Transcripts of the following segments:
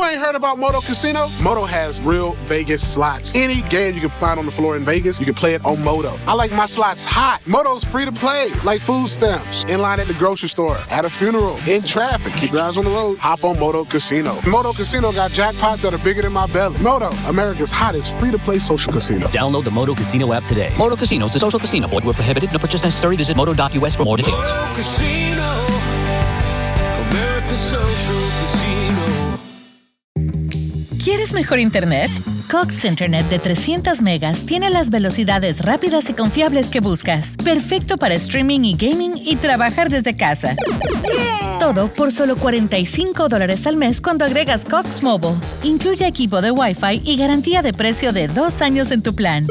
ain't heard about Moto Casino? Moto has real Vegas slots. Any game you can find on the floor in Vegas, you can play it on Moto. I like my slots hot. Moto's free to play, like food stamps, in line at the grocery store, at a funeral, in traffic. Keep your eyes on the road. Hop on Moto Casino. Moto Casino got jackpots that are bigger than my belly. Moto, America's hottest free-to-play social casino. Download the Moto Casino app today. Moto Casino is a social casino. Void where prohibited. No purchase necessary. Visit moto.us for more details. Moto Casino, America's social casino. ¿Quieres mejor internet? Cox Internet de 300 megas tiene las velocidades rápidas y confiables que buscas. Perfecto para streaming y gaming y trabajar desde casa. Todo por solo $45 al mes cuando agregas Cox Mobile. Incluye equipo de Wi-Fi y garantía de precio de 2 años en tu plan.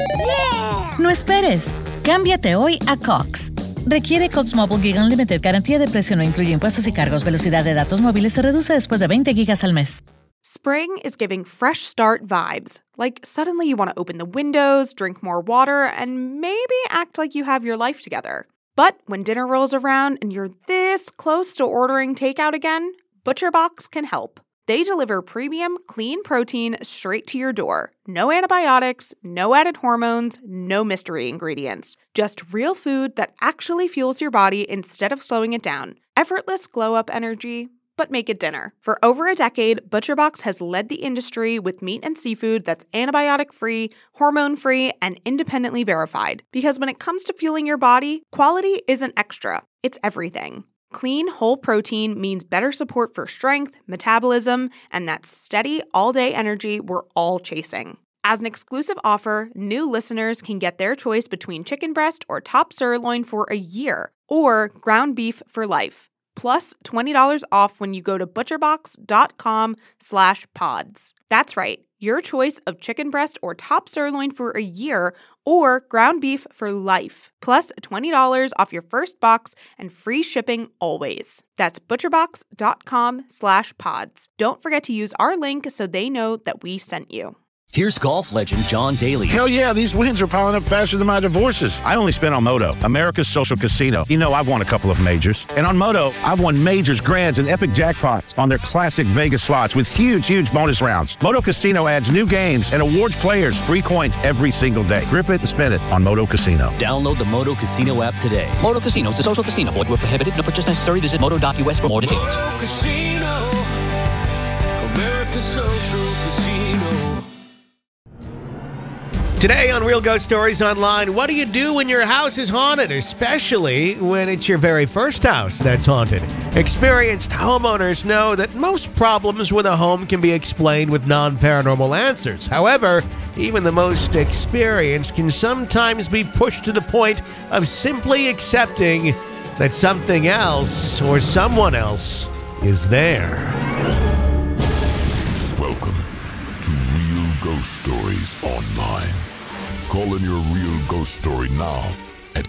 No esperes. Cámbiate hoy a Cox. Requiere Cox Mobile Gig Unlimited. Garantía de precio no incluye impuestos y cargos. Velocidad de datos móviles se reduce después de 20 gigas al mes. Spring is giving fresh start vibes. Like suddenly you want to open the windows, drink more water, and maybe act like you have your life together. But when dinner rolls around and you're this close to ordering takeout again, ButcherBox can help. They deliver premium, clean protein straight to your door. No antibiotics, no added hormones, no mystery ingredients. Just real food that actually fuels your body instead of slowing it down. Effortless glow-up energy, but make it dinner. For over a decade, ButcherBox has led the industry with meat and seafood that's antibiotic-free, hormone-free, and independently verified. Because when it comes to fueling your body, quality isn't extra, it's everything. Clean, whole protein means better support for strength, metabolism, and that steady, all-day energy we're all chasing. As an exclusive offer, new listeners can get their choice between chicken breast or top sirloin for a year, or ground beef for life. Plus $20 off when you go to butcherbox.com/pods. That's right, your choice of chicken breast or top sirloin for a year or ground beef for life. Plus $20 off your first box and free shipping always. That's butcherbox.com/pods. Don't forget to use our link so they know that we sent you. Here's golf legend John Daly. Hell yeah, these wins are piling up faster than my divorces. I only spent on Moto, America's social casino. You know, I've won a couple of majors. And on Moto, I've won majors, grands, and epic jackpots on their classic Vegas slots with huge bonus rounds. Moto Casino adds new games and awards players free coins every single day. Grip it and spin it on Moto Casino. Download the Moto Casino app today. Moto Casino is a social casino. Void where prohibited. No purchase necessary. Visit moto.us for more details. Moto Casino, America's social casino. Today on Real Ghost Stories Online, what do you do when your house is haunted, especially when it's your very first house that's haunted? Experienced homeowners know that most problems with a home can be explained with non-paranormal answers. However, even the most experienced can sometimes be pushed to the point of simply accepting that something else or someone else is there. Welcome to Real Ghost Stories Online. Call in your real ghost story now at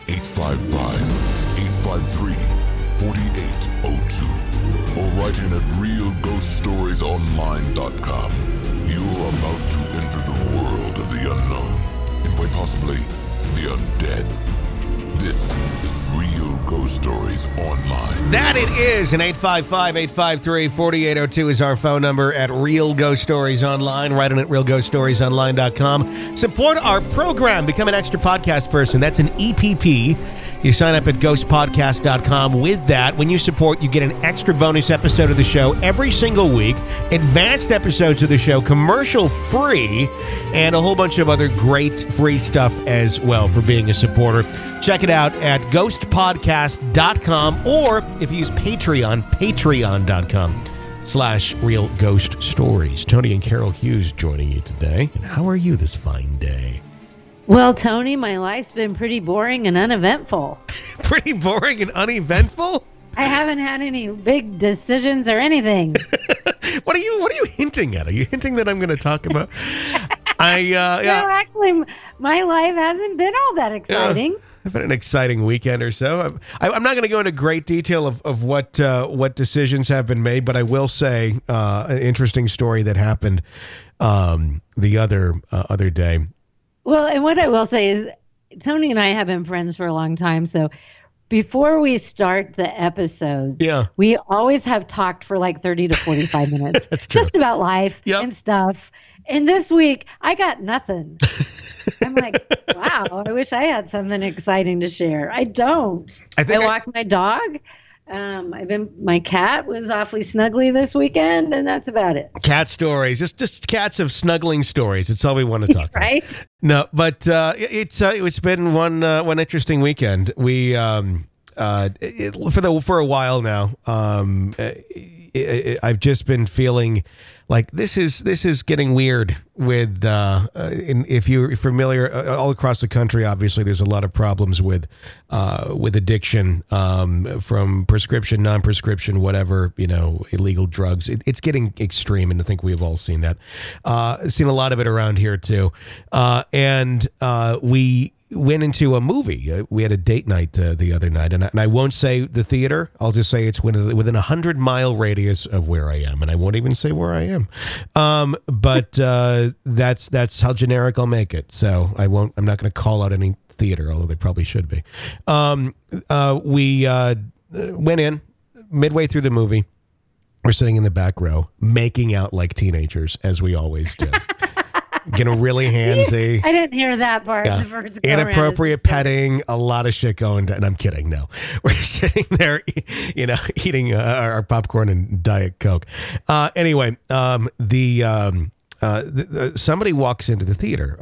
855-853-4802 or write in at realghoststoriesonline.com. You're about to enter the world of the unknown and quite possibly the undead. This is Real Ghost Stories Online. That it is, and 855-853-4802 is our phone number at Real Ghost Stories Online. Write in at realghoststoriesonline.com. Support our program. Become an extra podcast person. That's an EPP. You sign up at ghostpodcast.com. With that, when you support, you get an extra bonus episode of the show every single week, advanced episodes of the show, commercial free, and a whole bunch of other great free stuff as well for being a supporter. Check it out at ghostpodcast.com, or if you use Patreon, patreon.com/Real Ghost Stories. Tony and Carol Hughes joining you today. And how are you this fine day? Well, Tony, my life's been pretty boring and uneventful. Pretty boring and uneventful? I haven't had any big decisions or anything. What are you hinting at? Are you hinting that I'm going to talk about? No, actually, my life hasn't been all that exciting. I've had an exciting weekend or so. I'm not going to go into great detail of what decisions have been made, but I will say an interesting story that happened the other day. Well, and what I will say is Tony and I have been friends for a long time, so before we start the episodes, we always have talked for like 30 to 45 minutes. That's true. Just about life and stuff. And this week, I got nothing. I'm like, wow, I wish I had something exciting to share. I don't. I walked my dog. My cat was awfully snuggly this weekend, and that's about it. Cat stories, just cats of snuggling stories. It's all we want to talk about. Right? No, but it's been one interesting weekend. We for a while now. I've just been feeling like this is getting weird with if you're familiar all across the country. Obviously, there's a lot of problems with addiction, from prescription, non-prescription, whatever, illegal drugs. It's getting extreme, and I think we've all seen that. Seen a lot of it around here too, and we went into a movie. We had a date night the other night, and I won't say the theater. I'll just say it's within 100-mile radius of where I am, and I won't even say where I am. But that's how generic I'll make it. So I'm not going to call out any theater, although they probably should be. We went in midway through the movie. We're sitting in the back row, making out like teenagers, as we always do. Getting really handsy. I didn't hear that part. The first inappropriate petting, a lot of shit going down. And I'm kidding. No, we're sitting there, eating our popcorn and Diet Coke. Anyway, somebody walks into the theater.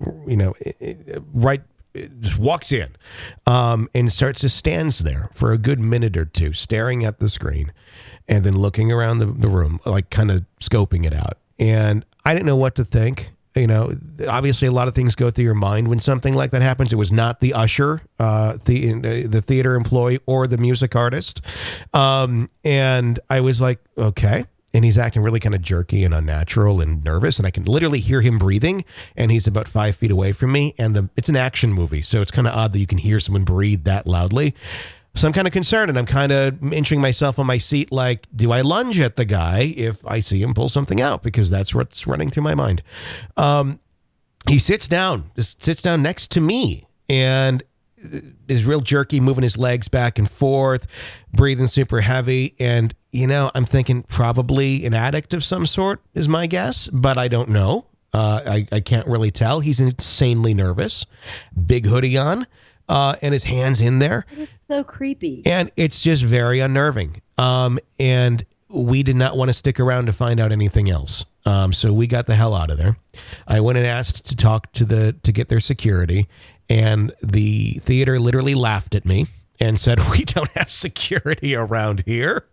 Just walks in, and stands there for a good minute or two, staring at the screen, and then looking around the room, like kind of scoping it out. And I didn't know what to think. Obviously a lot of things go through your mind when something like that happens. It was not the usher, the theater employee, or the music artist. And I was like, okay. And he's acting really kind of jerky and unnatural and nervous. And I can literally hear him breathing. And he's about 5 feet away from me. And it's an action movie. So it's kind of odd that you can hear someone breathe that loudly. So I'm kind of concerned, and I'm kind of inching myself on my seat like, do I lunge at the guy if I see him pull something out? Because that's what's running through my mind. He sits down next to me, and is real jerky, moving his legs back and forth, breathing super heavy. And, I'm thinking probably an addict of some sort is my guess, but I don't know. I can't really tell. He's insanely nervous, big hoodie on. And his hands in there. It is so creepy. And it's just very unnerving. And we did not want to stick around to find out anything else. So we got the hell out of there. I went and asked to talk to get their security, and the theater literally laughed at me and said, "We don't have security around here."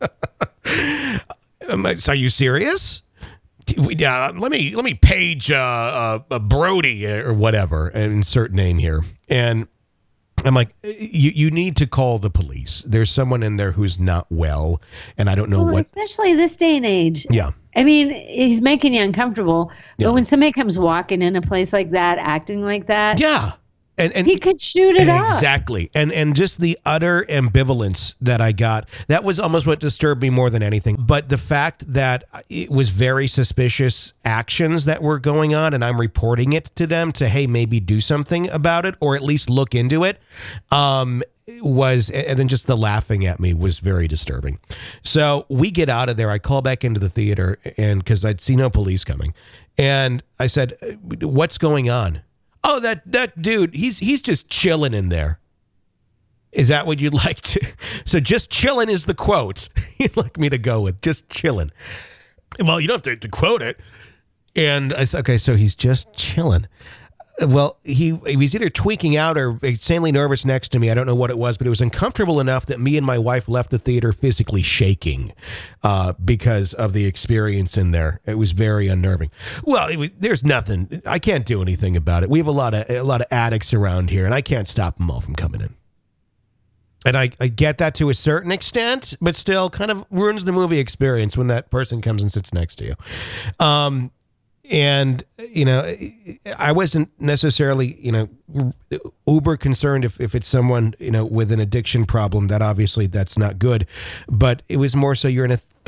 Are you serious? Let me page Brody or whatever, and insert name here. And I'm like, you need to call the police. There's someone in there who's not well, and I don't know what. Especially this day and age. Yeah. I mean, he's making you uncomfortable. But when somebody comes walking in a place like that, acting like that. Yeah. And he could shoot it up. Exactly. And just the utter ambivalence that I got, that was almost what disturbed me more than anything. But the fact that it was very suspicious actions that were going on, and I'm reporting it to them to, hey, maybe do something about it, or at least look into it, and then just the laughing at me was very disturbing. So we get out of there. I call back into the theater, and because I'd see no police coming, and I said, "What's going on?" "Oh, that dude, he's just chilling in there." Is that what you'd like to? So just chilling is the quote you'd like me to go with, just chilling. Well, you don't have to quote it. And I said, okay, so he's just chilling. Well, he was either tweaking out or insanely nervous next to me. I don't know what it was, but it was uncomfortable enough that me and my wife left the theater physically shaking because of the experience in there. It was very unnerving. Well, there's nothing. I can't do anything about it. We have a lot of addicts around here, and I can't stop them all from coming in. And I get that to a certain extent, but still kind of ruins the movie experience when that person comes and sits next to you. And, I wasn't necessarily, uber concerned if it's someone, with an addiction problem. That obviously that's not good. But it was more so you're in a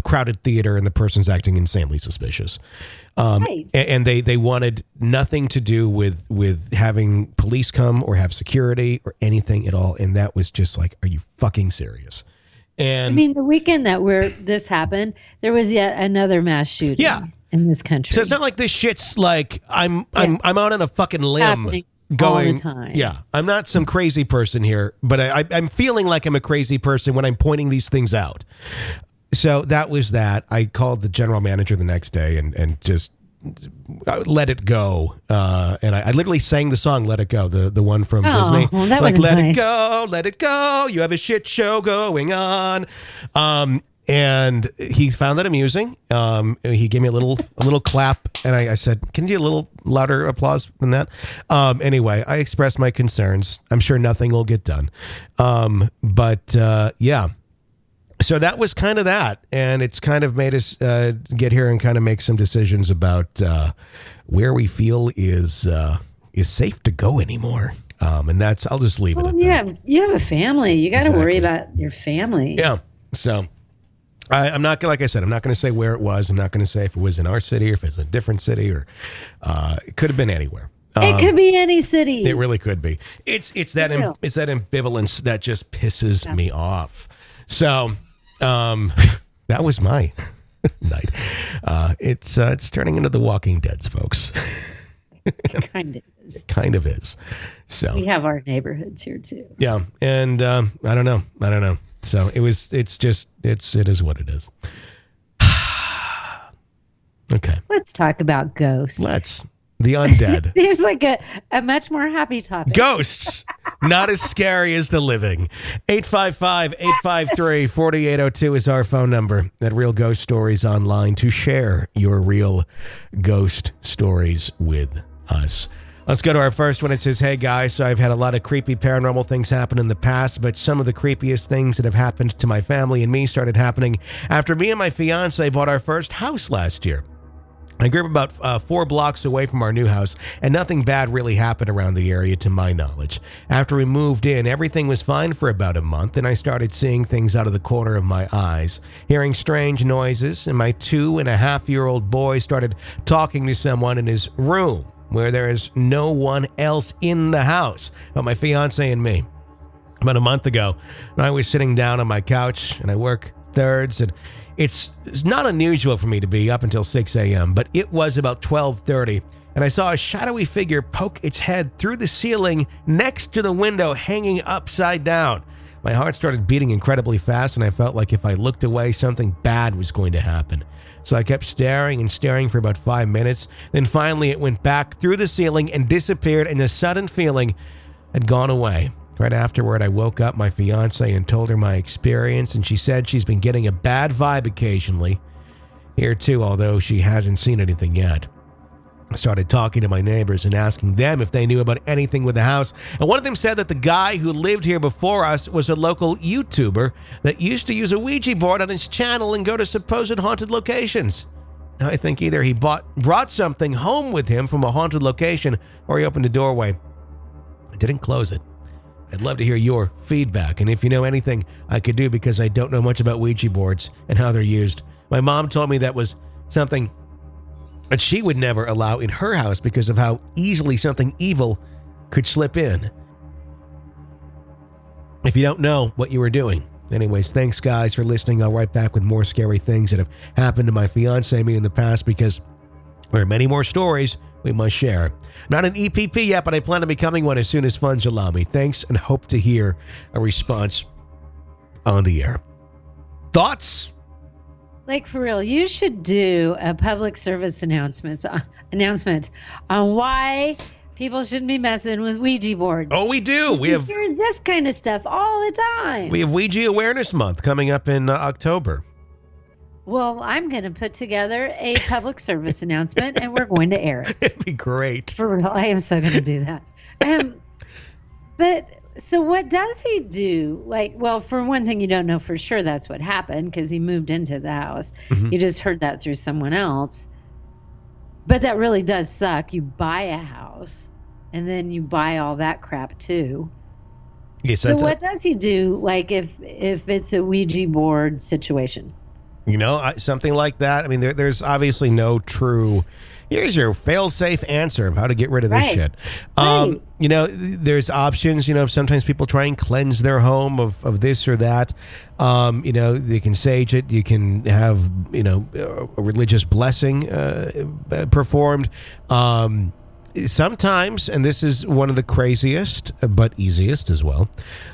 crowded theater and the person's acting insanely suspicious. Right. And they wanted nothing to do with having police come or have security or anything at all. And that was just like, are you fucking serious? And I mean, the weekend that this happened, there was yet another mass shooting in this country. So it's not like this shit's like I'm out on a fucking limb. Happening Going all the time. Yeah, I'm not some crazy person here, but I'm feeling like I'm a crazy person when I'm pointing these things out. So that was that. I called the general manager the next day and just let it go. And I literally sang the song "Let It Go," the one from Disney. Well, that like was let nice. it go, let it go. You have a shit show going on. And he found that amusing. He gave me a little clap, and I said, "Can you do a little louder applause than that?" Anyway, I expressed my concerns. I'm sure nothing will get done. But yeah. So that was kind of that, and it's kind of made us get here and kind of make some decisions about where we feel is safe to go anymore. And that's, I'll just leave it at that. You have a family. You got to worry about your family. Yeah. So I'm not gonna, like I said, I'm not going to say where it was. I'm not going to say if it was in our city or if it's a different city, or it could have been anywhere. It could be any city. It really could be. It's that ambivalence that just pisses me off. So that was my night. It's turning into The Walking Dead, folks. It kind of is. Kind of is. So we have our neighborhoods here too. Yeah, and I don't know. So it is what it is. Okay. Let's talk about ghosts. The undead. Seems like a much more happy topic. Ghosts, not as scary as the living. 855-853-4802 is our phone number at Real Ghost Stories Online to share your real ghost stories with us. Let's go to our first one. It says, "Hey guys, so I've had a lot of creepy paranormal things happen in the past, but some of the creepiest things that have happened to my family and me started happening after me and my fiance bought our first house last year. I grew up about 4 blocks away from our new house, and nothing bad really happened around the area to my knowledge. After we moved in, everything was fine for about a month, and I started seeing things out of the corner of my eyes, hearing strange noises, and my 2.5-year-old boy started talking to someone in his room, where there is no one else in the house but my fiance and me. About a month ago, I was sitting down on my couch, and I work thirds, and it's not unusual for me to be up until 6 a.m., but it was about 12:30, and I saw a shadowy figure poke its head through the ceiling next to the window, hanging upside down. My heart started beating incredibly fast, and I felt like if I looked away, something bad was going to happen. So I kept staring and staring for about 5 minutes. Then finally it went back through the ceiling and disappeared, and the sudden feeling had gone away. Right afterward, I woke up my fiance and told her my experience, and she said she's been getting a bad vibe occasionally. Here too, although she hasn't seen anything yet. I started talking to my neighbors and asking them if they knew about anything with the house, and one of them said that the guy who lived here before us was a local YouTuber that used to use a Ouija board on his channel and go to supposed haunted locations. I think either he brought something home with him from a haunted location, or he opened a doorway. I didn't close it. I'd love to hear your feedback, and if you know anything I could do, because I don't know much about Ouija boards and how they're used. My mom told me that was something that she would never allow in her house because of how easily something evil could slip in. If you don't know what you were doing. Anyways, thanks guys for listening. I'll write back with more scary things that have happened to my fiance and me in the past, because there are many more stories we must share. I'm not an EPP yet, but I plan on becoming one as soon as funds allow me. Thanks, and hope to hear a response on the air." Thoughts? Like, for real, you should do a public service announcement on why people shouldn't be messing with Ouija boards. Oh, we do. We hear this kind of stuff all the time. We have Ouija Awareness Month coming up in October. Well, I'm going to put together a public service announcement, and we're going to air it. It'd be great. For real, I am so going to do that. But so what does he do? Like, well, for one thing, you don't know for sure that's what happened because he moved into the house. Mm-hmm. You just heard that through someone else. But that really does suck. You buy a house, and then you buy all that crap too. Yes, so what does he do? Like, if it's a Ouija board situation? Something like that. I mean, there's obviously no true, here's your fail-safe answer of how to get rid of this shit. There's options. Sometimes people try and cleanse their home of this or that. They can sage it. You can have, a religious blessing performed. Sometimes, and this is one of the craziest, but easiest as well,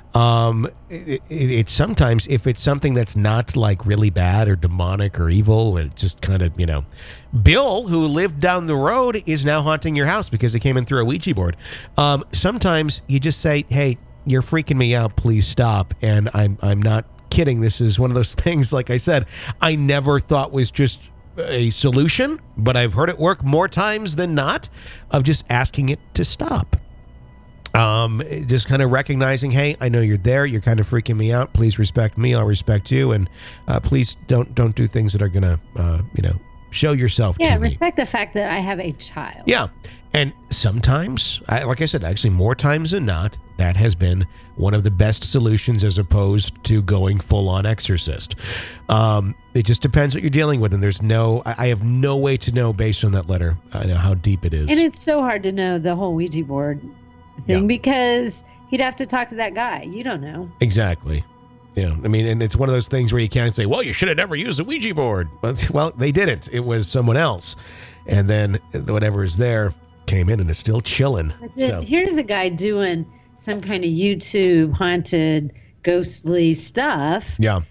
it's sometimes if it's something that's not like really bad or demonic or evil, it just kind of, Bill, who lived down the road, is now haunting your house because he came in through a Ouija board. Sometimes you just say, hey, you're freaking me out, please stop. And I'm not kidding. This is one of those things, like I said, I never thought was just a solution, but I've heard it work more times than not, of just asking it to stop. Just kind of recognizing, hey, I know you're there. You're kind of freaking me out. Please respect me. I'll respect you. And please don't do things that are going to, show yourself to me. Yeah, respect the fact that I have a child. Yeah. And sometimes, like I said, actually more times than not, that has been one of the best solutions as opposed to going full-on exorcist. It just depends what you're dealing with, and I have no way to know based on that letter how deep it is. And it's so hard to know the whole Ouija board thing because he'd have to talk to that guy. You don't know. Exactly. And it's one of those things where you can't say, well, you should have never used a Ouija board. But, well, they didn't. It was someone else. And then whatever is there came in and is still chilling. So. Here's a guy doing some kind of YouTube haunted, ghostly stuff. Yeah.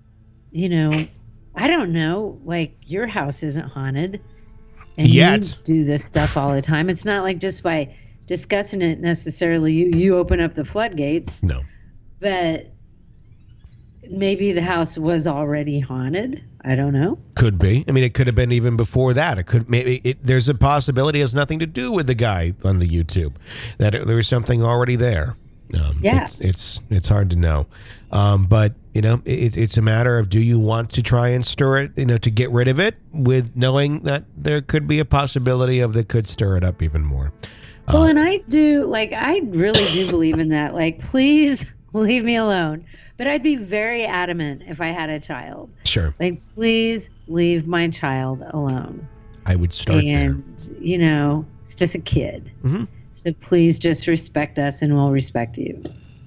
I don't know. Like, your house isn't haunted. And yet. You do this stuff all the time. It's not like just by discussing it necessarily you open up the floodgates. No. But maybe the house was already haunted. I don't know. Could be. I mean, it could have been even before that. It could there's a possibility it has nothing to do with the guy on the YouTube, that there was something already there. It's hard to know. But it's a matter of, do you want to try and stir it, to get rid of it, with knowing that there could be a possibility of that could stir it up even more. Well, and I really do believe in that. Like, please leave me alone. But I'd be very adamant if I had a child. Sure. Like, please leave my child alone. I would start there. And, it's just a kid. Mm-hmm. So please just respect us and we'll respect you.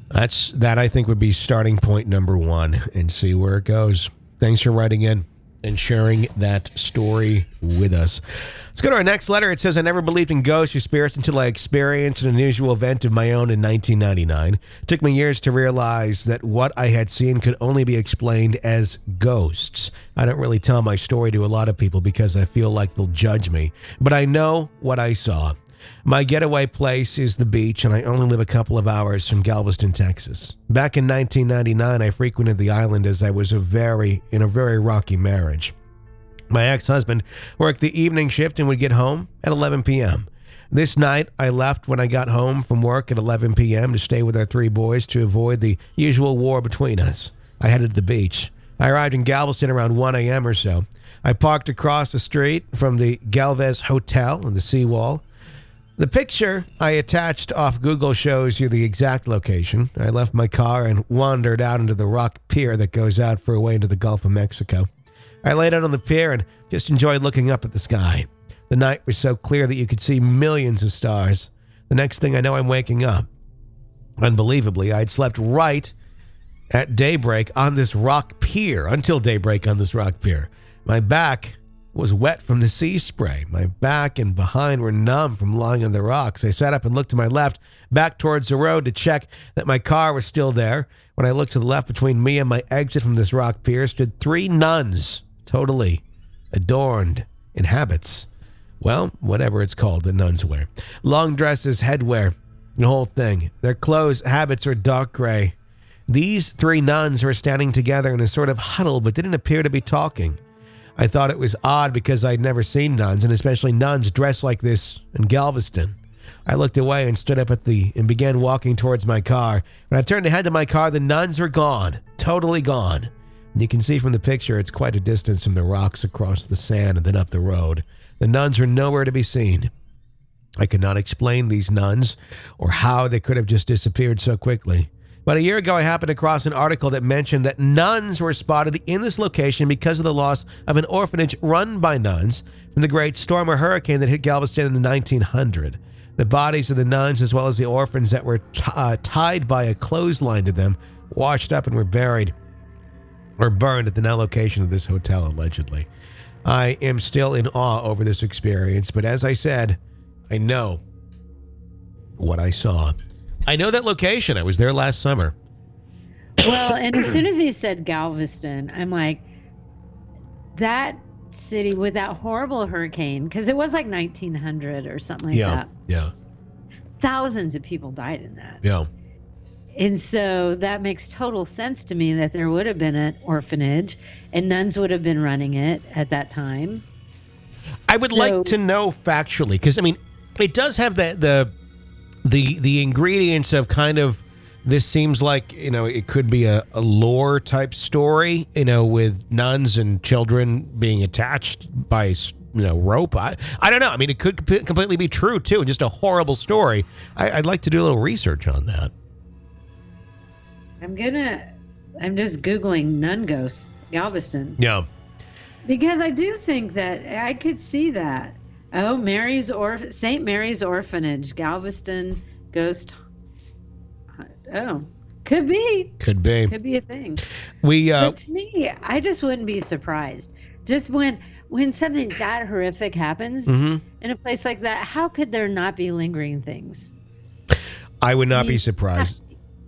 That I think would be starting point number one, and see where it goes. Thanks for writing in and sharing that story with us. Let's go to our next letter. It says, I never believed in ghosts or spirits until I experienced an unusual event of my own in 1999. It took me years to realize that what I had seen could only be explained as ghosts. I don't really tell my story to a lot of people because I feel like they'll judge me, but I know what I saw. My getaway place is the beach, and I only live a couple of hours from Galveston, Texas. Back in 1999, I frequented the island as I was in a very rocky marriage. My ex-husband worked the evening shift and would get home at 11 p.m. This night, I left when I got home from work at 11 p.m. to stay with our three boys to avoid the usual war between us. I headed to the beach. I arrived in Galveston around 1 a.m. or so. I parked across the street from the Galvez Hotel on the seawall. The picture I attached off Google shows you the exact location. I left my car and wandered out into the rock pier that goes out for a way into the Gulf of Mexico. I laid out on the pier and just enjoyed looking up at the sky. The night was so clear that you could see millions of stars. The next thing I know, I'm waking up. Unbelievably, I'd slept right at daybreak on this rock pier, until daybreak on this rock pier. My back was wet from the sea spray. My back and behind were numb from lying on the rocks. I sat up and looked to my left, back towards the road, to check that my car was still there. When I looked to the left, between me and my exit from this rock pier stood 3 nuns, totally adorned in habits. Well, whatever it's called, the nuns wear. Long dresses, headwear, the whole thing. Their clothes, habits are dark gray. These 3 nuns were standing together in a sort of huddle, but didn't appear to be talking. I thought it was odd because I'd never seen nuns, and especially nuns dressed like this in Galveston. I looked away and stood up and began walking towards my car. When I turned to head to my car, the nuns were gone, totally gone. And you can see from the picture, it's quite a distance from the rocks across the sand and then up the road. The nuns were nowhere to be seen. I could not explain these nuns or how they could have just disappeared so quickly. About a year ago, I happened across an article that mentioned that nuns were spotted in this location because of the loss of an orphanage run by nuns from the great storm or hurricane that hit Galveston in the 1900s. The bodies of the nuns, as well as the orphans that were tied by a clothesline to them, washed up and were buried or burned at the now location of this hotel, allegedly. I am still in awe over this experience, but as I said, I know what I saw. I know that location. I was there last summer. Well, and as soon as he said Galveston, I'm like, that city with that horrible hurricane, because it was like 1900 or something like that. Yeah. Thousands of people died in that. Yeah. And so that makes total sense to me that there would have been an orphanage and nuns would have been running it at that time. I would like to know factually, because, I mean, it does have the ingredients of kind of, this seems like, it could be a lore type story, with nuns and children being attached by, rope. I don't know. I mean, it could completely be true, too, and just a horrible story. I'd like to do a little research on that. I'm just Googling nun ghosts, Galveston. Yeah. Because I do think that I could see that. Oh, St. Mary's Orphanage, Galveston ghost. Oh, could be. Could be a thing. But to me, I just wouldn't be surprised. Just when something that horrific happens in a place like that, how could there not be lingering things? I would not be surprised.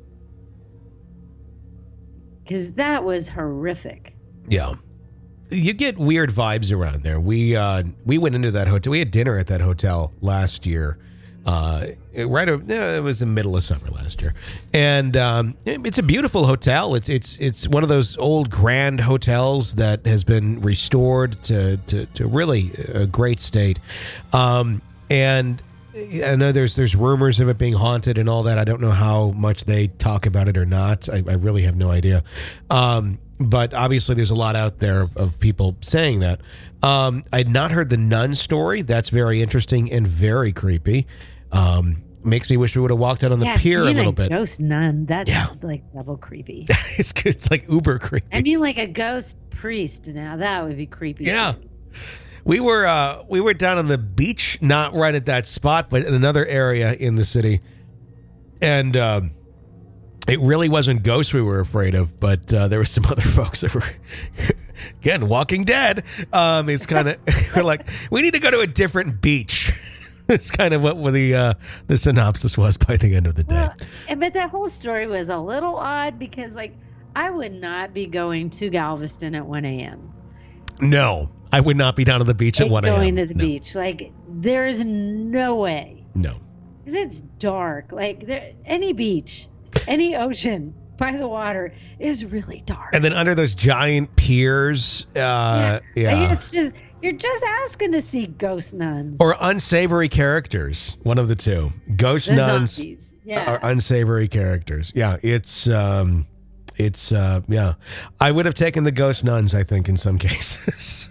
Because that was horrifiit. Yeah. You get weird vibes around there. We went into that hotel. We had dinner at that hotel last year. It was the middle of summer last year, and it's a beautiful hotel. It's one of those old grand hotels that has been restored to really a great state. And I know there's rumors of it being haunted and all that. I don't know how much they talk about it or not. I really have no idea. But obviously there's a lot out there of people saying that. I had not heard the nun story. That's very interesting and very creepy. Makes me wish we would have walked out on the pier a little bit. Ghost nun, that's like double creepy. It's like uber creepy. I mean, like a ghost priest. Now that would be creepy. Yeah. We were down on the beach, not right at that spot, but in another area in the city. And it really wasn't ghosts we were afraid of, but there were some other folks that were, again, Walking Dead. It's kind of, we're like, we need to go to a different beach. It's kind of what the synopsis was by the end of the day. Well, but that whole story was a little odd because, like, I would not be going to Galveston at 1 a.m. No, I would not be down on the beach at 1 a.m. Going to the beach. Like, there's no way. No. Because it's dark. Like, any beach, any ocean by the water is really dark. And then under those giant piers. It's just... You're just asking to see ghost nuns. Or unsavory characters. One of the two. Ghost nuns are unsavory characters. Yeah, it's I would have taken the ghost nuns, I think, in some cases.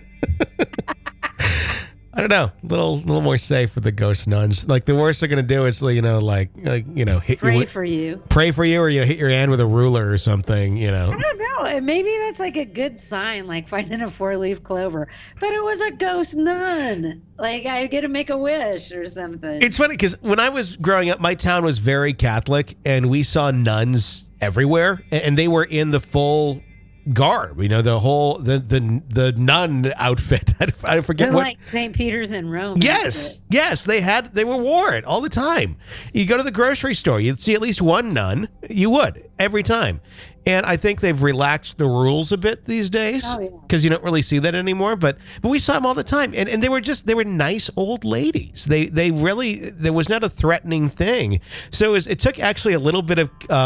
I don't know. A little more safe for the ghost nuns. Like, the worst they're going to do is, hit Pray for you. Pray for you, or, hit your hand with a ruler or something, I don't know. Maybe that's like a good sign, like finding a 4-leaf clover. But it was a ghost nun. Like, I get to make a wish or something. It's funny because when I was growing up, my town was very Catholic, and we saw nuns everywhere, and they were in the full garb, the whole the nun outfit. I forget They're what, like St. Peter's in Rome. Yes, they wore it all the time. You go to the grocery store, you'd see at least one nun. You would every time. And I think they've relaxed the rules a bit these days because you don't really see that anymore. But we saw them all the time, and they were nice old ladies. They really, there was not a threatening thing. So it took actually a little bit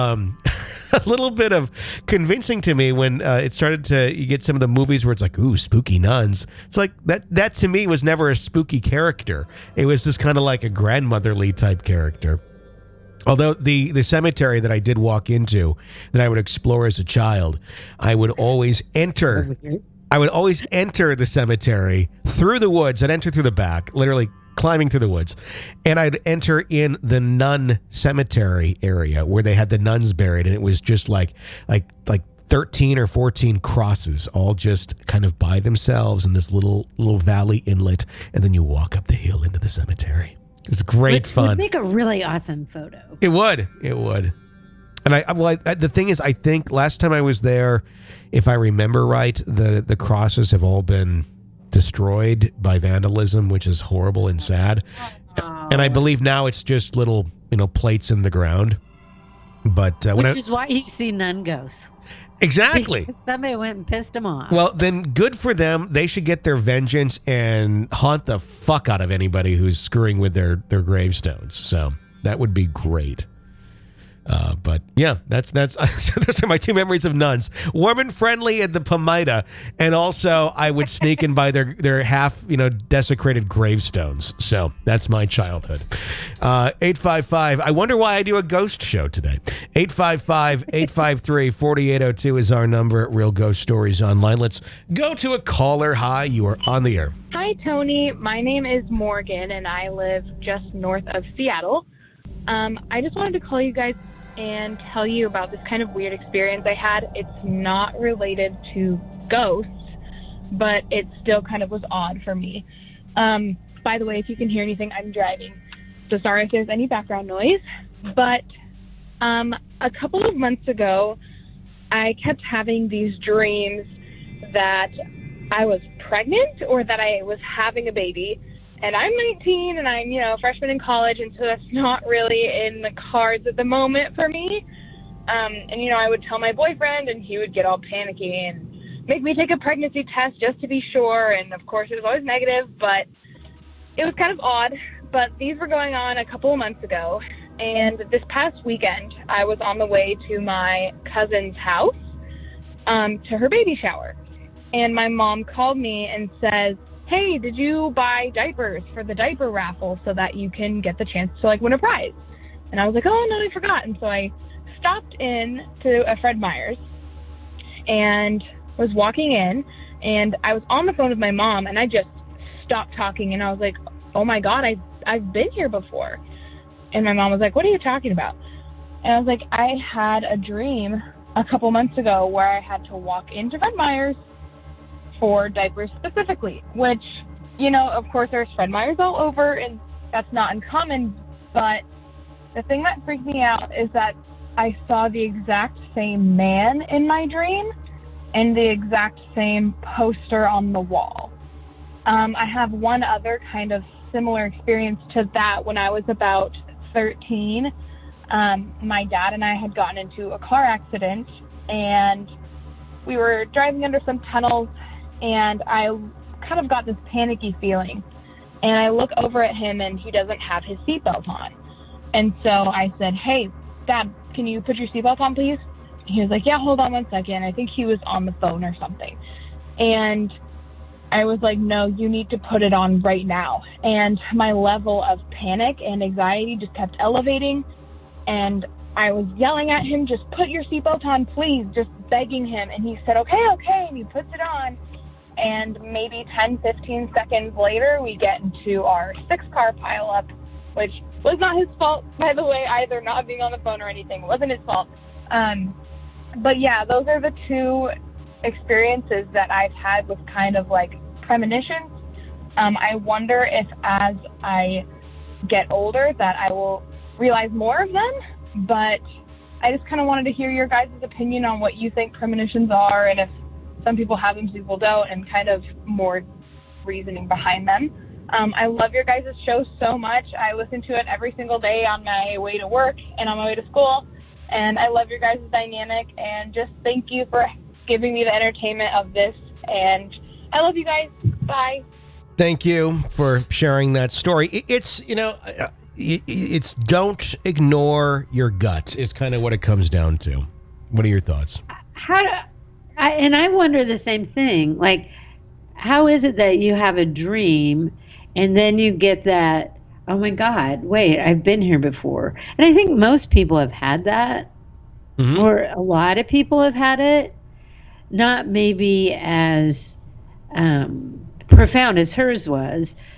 of convincing to me when it started to, you get some of the movies where it's like, ooh, spooky nuns. It's like that to me was never a spooky character. It was just kind of like a grandmotherly type character. Although the cemetery that I did walk into, that I would explore as a child, I would always enter the cemetery through the woods. I'd enter through the back, literally climbing through the woods, and I'd enter in the nun cemetery area where they had the nuns buried, and it was just like 13 or 14 crosses, all just kind of by themselves in this little valley inlet, and then you walk up the hill into the cemetery. It was great fun. It would make a really awesome photo. It would. And the thing is, I think last time I was there, if I remember right, the crosses have all been destroyed by vandalism, which is horrible and sad. And I believe now it's just little, plates in the ground. But which is why you see none ghosts. Exactly. Because somebody went and pissed them off. Well, then good for them. They should get their vengeance and haunt the fuck out of anybody who's screwing with their gravestones. So that would be great. But yeah, that's those are my two memories of nuns. Warm and friendly at the Pomaida, and also I would sneak in by their half desecrated gravestones. So that's my childhood. 855. I wonder why I do a ghost show today. 855-853-4802 is our number at Real Ghost Stories Online. Let's go to a caller. Hi, you are on the air. Hi, Tony. My name is Morgan, and I live just north of Seattle. I just wanted to call you guys and tell you about this kind of weird experience I had. It's not related to ghosts, but it still kind of was odd for me. By the way, if you can hear anything, I'm driving, so sorry if there's any background noise. But a couple of months ago, I kept having these dreams that I was pregnant or that I was having a baby. And I'm 19 and I'm, a freshman in college, and so that's not really in the cards at the moment for me. And I would tell my boyfriend, and he would get all panicky and make me take a pregnancy test just to be sure. And of course, it was always negative, but it was kind of odd. But these were going on a couple of months ago. And this past weekend, I was on the way to my cousin's house to her baby shower. And my mom called me and says, hey, did you buy diapers for the diaper raffle so that you can get the chance to win a prize? And I was like, oh no, I forgot. And so I stopped in to a Fred Meyer's and was walking in, and I was on the phone with my mom, and I just stopped talking, and I was like, oh my God, I've been here before. And my mom was like, what are you talking about? And I was like, I had a dream a couple months ago where I had to walk into Fred Meyer's for diapers specifically, which, of course, there's Fred Meyer's all over, and that's not uncommon. But the thing that freaked me out is that I saw the exact same man in my dream and the exact same poster on the wall. I have one other kind of similar experience to that. When I was about 13, my dad and I had gotten into a car accident, and we were driving under some tunnels, and I kind of got this panicky feeling. And I look over at him, and he doesn't have his seatbelt on. And so I said, hey, Dad, can you put your seatbelt on, please? He was like, yeah, hold on 1 second. I think he was on the phone or something. And I was like, no, you need to put it on right now. And my level of panic and anxiety just kept elevating. And I was yelling at him, just put your seatbelt on, please, just begging him. And he said, okay, and he puts it on. And maybe 10, 15 seconds later, we get into our 6-car pileup, which was not his fault, by the way, either, not being on the phone or anything. It wasn't his fault. But yeah, those are the two experiences that I've had with kind of premonitions. I wonder if as I get older that I will realize more of them, but I just kind of wanted to hear your guys' opinion on what you think premonitions are, and if some people have them, some people don't, and kind of more reasoning behind them. I love your guys' show so much. I listen to it every single day on my way to work and on my way to school, and I love your guys' dynamic, and just thank you for giving me the entertainment of this, and I love you guys. Bye. Thank you for sharing that story. It's don't ignore your gut is kind of what it comes down to. What are your thoughts? I wonder the same thing. How is it that you have a dream and then you get that, oh my God, wait, I've been here before? And I think most people have had that, or a lot of people have had it, not maybe as profound as hers was,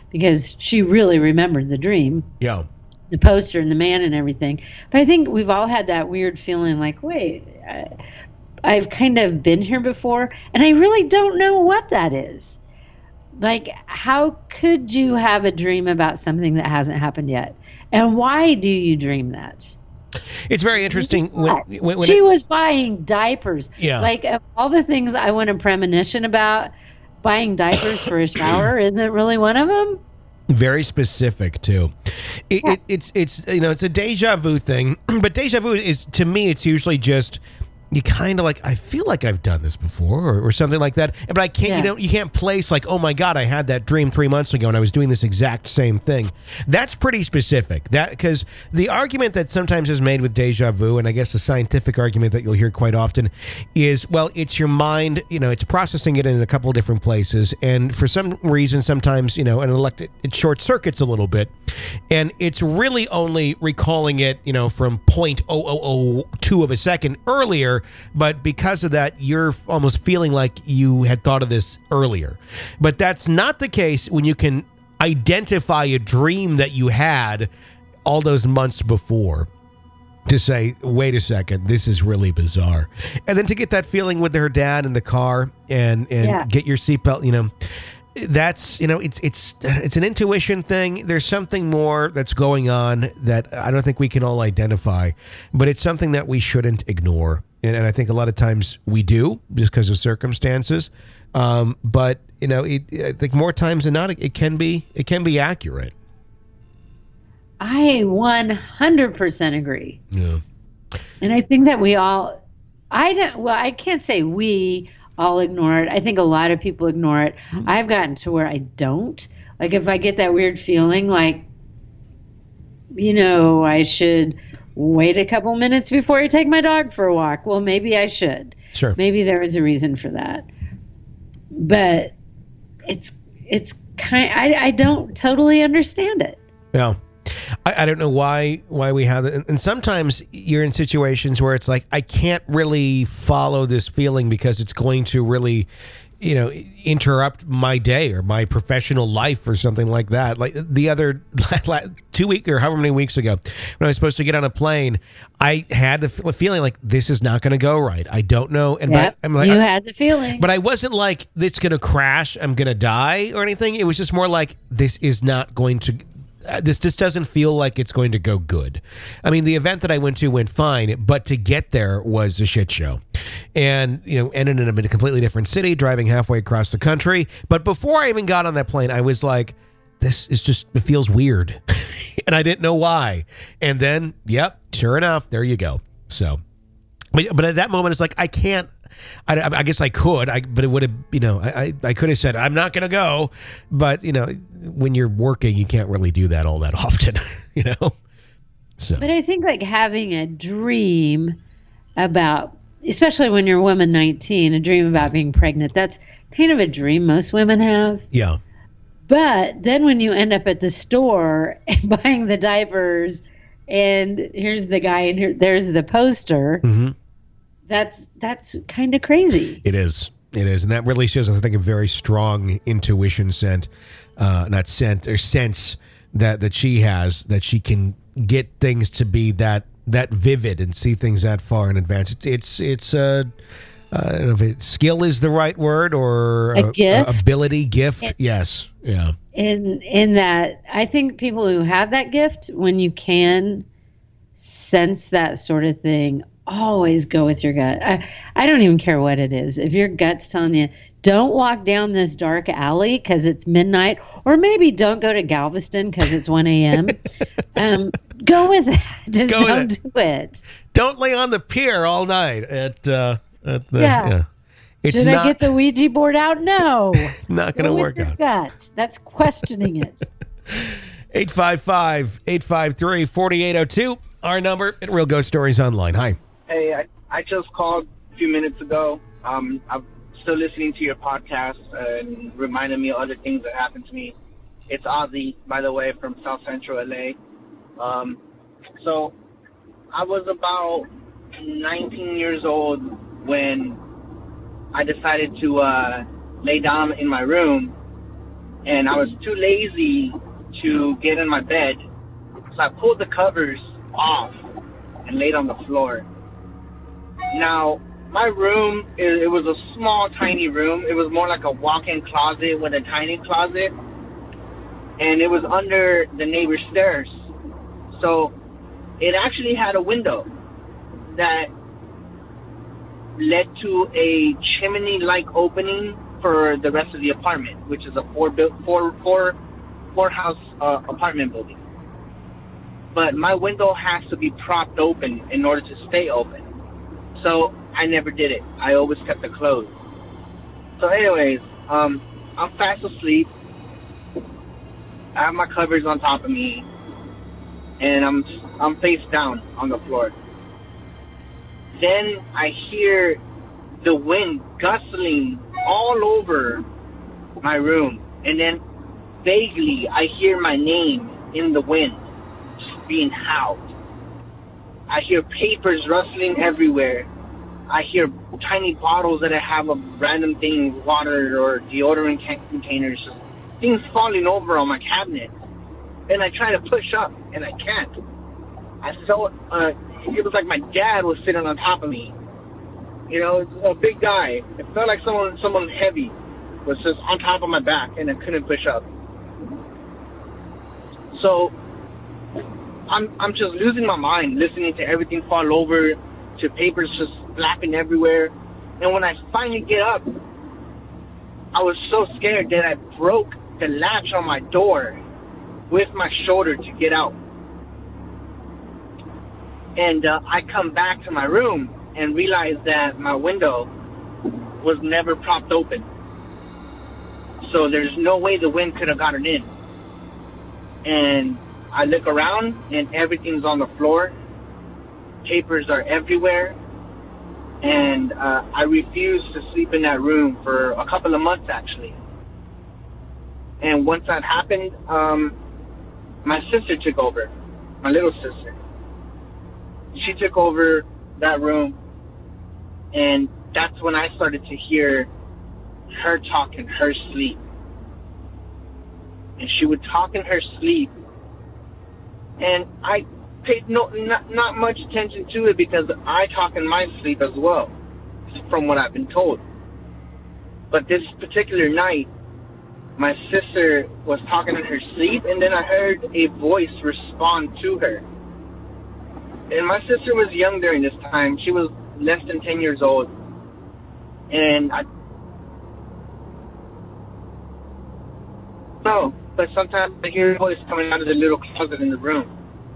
because she really remembered the dream. Yeah. The poster and the man and everything. But I think we've all had that weird feeling like, wait, I've kind of been here before, and I really don't know what that is. Like, how could you have a dream about something that hasn't happened yet? And why do you dream that? It's very interesting. When she was buying diapers. Yeah. Like, of all the things I want a premonition about, buying diapers for a shower isn't really one of them. Very specific too. It's it's a deja vu thing, but deja vu is, to me, it's usually just you kind of like, I feel like I've done this before or something like that, but I can't. You can't place like, oh my God, I had that dream 3 months ago and I was doing this exact same thing. That's pretty specific. That because the argument that sometimes is made with deja vu, and I guess the scientific argument that you'll hear quite often is, well, it's your mind. It's processing it in a couple of different places, and for some reason, sometimes it short circuits a little bit, and it's really only recalling it, from 0.0002 of a second earlier. But because of that, you're almost feeling like you had thought of this earlier. But that's not the case when you can identify a dream that you had all those months before to say, wait a second, this is really bizarre. And then to get that feeling with her dad in the car and get your seatbelt, that's, it's an intuition thing. There's something more that's going on that I don't think we can all identify, but it's something that we shouldn't ignore. And I think a lot of times we do just because of circumstances. But I think more times than not, it can be accurate. I 100% agree. Yeah. And I think that I can't say we all ignore it. I think a lot of people ignore it. I've gotten to where I don't. Like, if I get that weird feeling like, I should wait a couple minutes before I take my dog for a walk. Well, maybe I should. Sure. Maybe there is a reason for that. But it's I don't totally understand it. Yeah. I don't know why we have it. And sometimes you're in situations where it's like, I can't really follow this feeling because it's going to really, interrupt my day or my professional life or something like that. Like the other 2 weeks or however many weeks ago, when I was supposed to get on a plane, I had the feeling like this is not going to go right. I don't know. And I'm like, you had the feeling. But I wasn't like, it's going to crash, I'm going to die or anything. It was just more like, this is not going to... This just doesn't feel like it's going to go good. I mean, the event that I went to went fine, but to get there was a shit show. And, ended up in a completely different city, driving halfway across the country. But before I even got on that plane, I was like, it feels weird. And I didn't know why. And then, yep, sure enough, there you go. So, but at that moment, it's like, I can't. I guess I could, but it would have, I could have said, I'm not going to go. But, when you're working, you can't really do that all that often, So. But I think like having a dream about, especially when you're a woman 19, a dream about being pregnant, that's kind of a dream most women have. Yeah. But then when you end up at the store and buying the diapers and here's the guy and there's the poster, mm-hmm. That's kind of crazy. It is. And that really shows, I think, a very strong intuition sense that she has, that she can get things to be that vivid and see things that far in advance. It's I don't know if skill is the right word or a gift, ability, gift. Yes. Yeah. In that, I think people who have that gift, when you can sense that sort of thing, always go with your gut. I don't even care what it is. If your gut's telling you, don't walk down this dark alley because it's midnight, or maybe don't go to Galveston because it's 1 a.m., go with that. Just don't do it. Don't lay on the pier all night at the... Yeah. Should I get the Ouija board out? No. Not going to work out. Gut. That's questioning it. 855-853-4802. Our number at Real Ghost Stories Online. Hi. Hey, I just called a few minutes ago. I'm still listening to your podcast and reminding me of other things that happened to me. It's Ozzy, by the way, from South Central LA. So I was about 19 years old when I decided to lay down in my room and I was too lazy to get in my bed, so I pulled the covers off and laid on the floor. Now, my room, it was a small, tiny room. It was more like a walk-in closet with a tiny closet, and it was under the neighbor's stairs. So it actually had a window that led to a chimney-like opening for the rest of the apartment, which is a four-house apartment building. But my window has to be propped open in order to stay open. So I never did it. I always kept it closed. So anyways, I'm fast asleep. I have my covers on top of me, and I'm face down on the floor. Then I hear the wind gustling all over my room, and then vaguely I hear my name in the wind just being howled. I hear papers rustling everywhere. I hear tiny bottles that I have of random things, water or deodorant containers, just things falling over on my cabinet. And I try to push up, and I can't. I felt, it was like my dad was sitting on top of me. You know, a big guy. It felt like someone heavy was just on top of my back, and I couldn't push up. So I'm just losing my mind, listening to everything fall over, to papers just flapping everywhere. And when I finally get up, I was so scared that I broke the latch on my door with my shoulder to get out. And I come back to my room and realize that my window was never propped open. So there's no way the wind could have gotten in. And I look around, and everything's on the floor. Papers are everywhere. And I refused to sleep in that room for a couple of months, actually. And once that happened, my sister took over, my little sister. She took over that room, and that's when I started to hear her talk in her sleep. And she would talk in her sleep, and I paid not much attention to it because I talk in my sleep as well, from what I've been told. But this particular night, my sister was talking in her sleep, and then I heard a voice respond to her. And my sister was young during this time. She was less than 10 years old. And but sometimes I hear a voice coming out of the little closet in the room.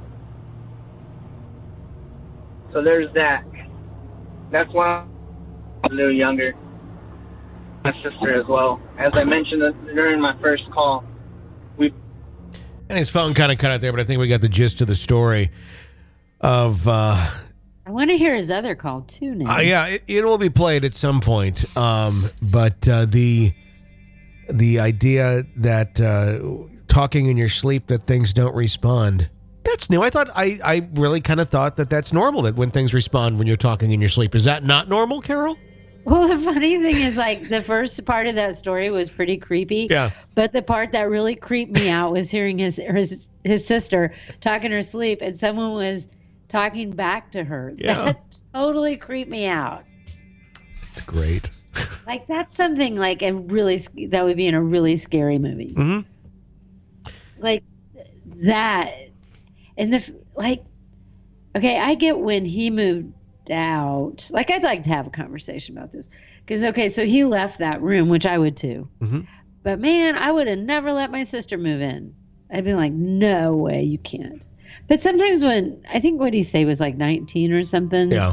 So there's that. That's when I was a little younger. My sister as well. As I mentioned during my first call, and his phone kind of cut out there, but I think we got the gist of the story of... I want to hear his other call, too, now. Yeah, it will be played at some point. But the idea that talking in your sleep that things don't respond, that's new. I really kind of thought that that's normal, that when things respond when you're talking in your sleep. Is that not normal, Carol? Well, the funny thing is, like, the first part of that story was pretty creepy. Yeah. But the part that really creeped me out was hearing his sister talk in her sleep, and someone was talking back to her. Yeah. That totally creeped me out. It's great. Like, that's something like that would be in a really scary movie. Mm-hmm. Like that. And okay, I get when he moved out. Like, I'd like to have a conversation about this. Because, okay, so he left that room, which I would too. Mm-hmm. But, man, I would have never let my sister move in. I'd be like, no way, you can't. But sometimes when, I think what he say was like 19 or something. Yeah.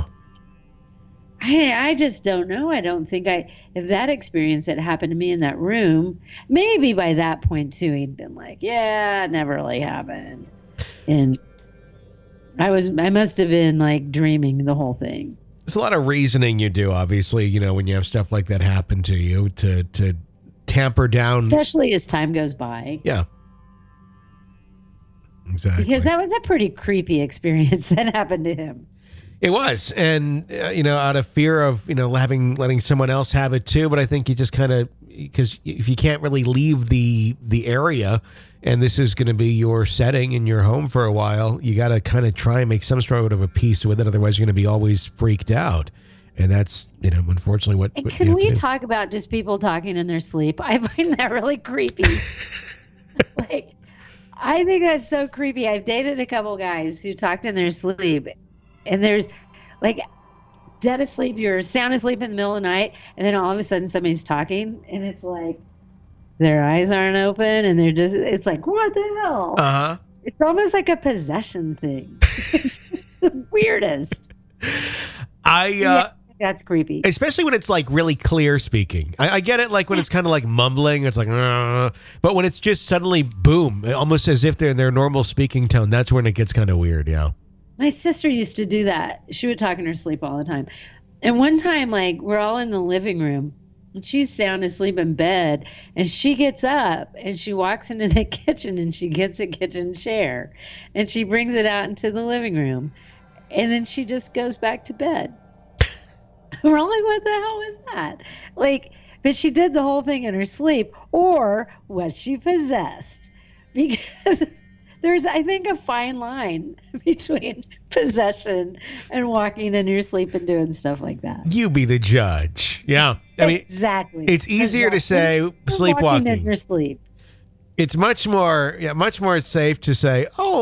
I just don't know. I don't think if that experience had happened to me in that room, maybe by that point too, he'd been like, yeah, it never really happened. And I must have been like dreaming the whole thing. There's a lot of reasoning you do, obviously, you know, when you have stuff like that happen to you to tamper down. Especially as time goes by. Yeah. Exactly. Because that was a pretty creepy experience that happened to him. It was. And, out of fear of, letting someone else have it too. But I think you just kind of, because if you can't really leave the area, and this is going to be your setting in your home for a while, you got to kind of try and make some sort of a peace with it. Otherwise, you're going to be always freaked out. And that's, unfortunately what. And can we talk about just people talking in their sleep? I find that really creepy. I think that's so creepy. I've dated a couple guys who talked in their sleep, and there's dead asleep, you're sound asleep in the middle of the night, and then all of a sudden somebody's talking, and it's like their eyes aren't open, and it's like, what the hell? Uh-huh. It's almost like a possession thing. It's just the weirdest. That's creepy. Especially when it's like really clear speaking. I get it, like when it's kind of like mumbling, it's like, but when it's just suddenly boom, almost as if they're in their normal speaking tone, that's when it gets kind of weird, yeah. My sister used to do that. She would talk in her sleep all the time. And one time, we're all in the living room, and she's sound asleep in bed, and she gets up, and she walks into the kitchen, and she gets a kitchen chair, and she brings it out into the living room, and then she just goes back to bed. We're all like, what the hell is that? But she did the whole thing in her sleep, or was she possessed? Because there's, I think, a fine line between possession and walking in your sleep and doing stuff like that. You be the judge. Yeah. Exactly. It's easier to say sleepwalking. Walking in your sleep. It's much more safe to say,